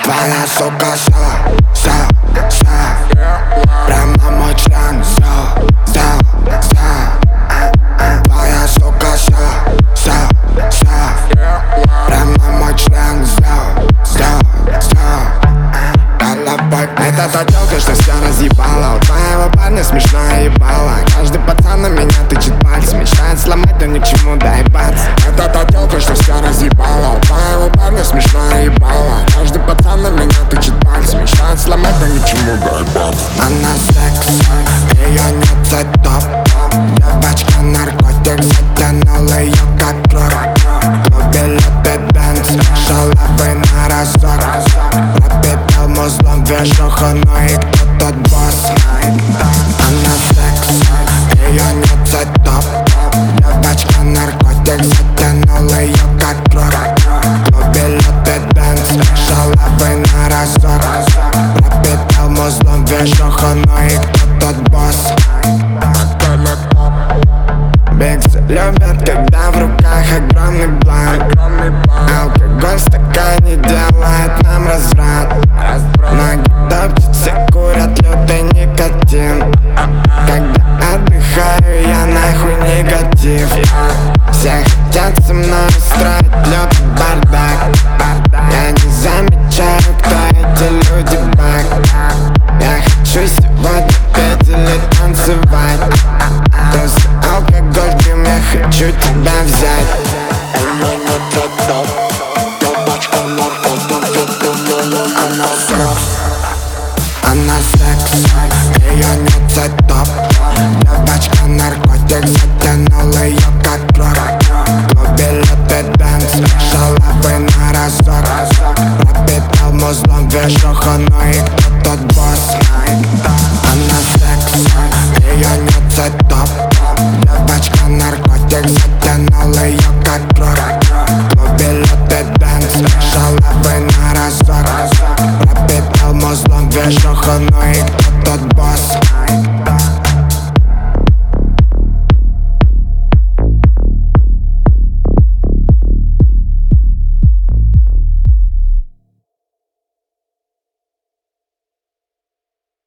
Твоя сука прямо мой член взял. Твоя сука прямо мой член взял. Это та тёлка, что все разъебала. У твоего парня смешное ебало. Каждый пацан на меня тычет пальцем, мечтает сломать, но ни к чему доебаться. Это та тёлка, что все разъебала. У твоего парня смешное ебало. Каждый пацан на меня тычет пальцем, мечтает сломать, но ни к чему доебаться. Она секс, её нет цветов. Девочка наркотик, затянула её как кровь. В клубе лютый дэнс, шалавы на разок. Пропитал музлом движуху, ну и кто тот босс? Она секс, её нет цветов. Девочка наркотик, затянула её как кровь. В клубе лютый дэнс, шалавы на разок. Пропитал музлом движуху, ну и кто тот босс? Бигсы любят, когда в руках огромный бланк. Алкоголь в стакане делает